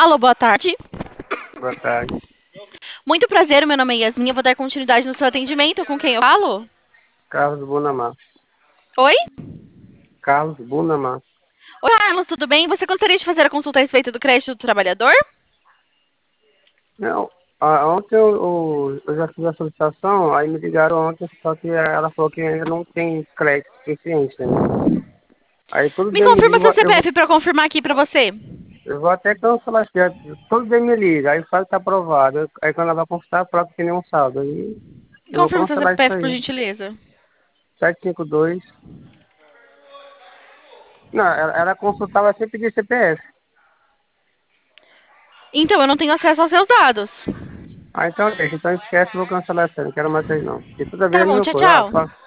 Alô, boa tarde. Boa tarde. Muito prazer, meu nome é Yasmin. Eu vou dar continuidade no seu atendimento. Com quem eu falo? Carlos Bunamar. Oi? Carlos Bunamar. Oi, Carlos, tudo bem? Você gostaria de fazer a consulta a respeito do crédito do trabalhador? Não, ontem eu já fiz a solicitação, aí me ligaram ontem, só que ela falou que ainda não tem crédito suficiente ainda. Aí todo Me dia me confirma liga, seu CPF para confirmar aqui para você. eu vou até cancelar, todo dia me liga, aí fala que tá aprovado. Aí quando ela vai consultar, fala que tem nenhum saldo. Aí eu vou Confirma seu cancelar isso CPF, por aí. gentileza. 752. Não, ela consultava sempre de CPF. Então, eu não tenho acesso aos seus dados. Ah, então deixa, então esquece, eu vou cancelar isso aí, não quero mais isso aí não. E toda vez Tá é a bom, mesma tchau, coisa, tchau.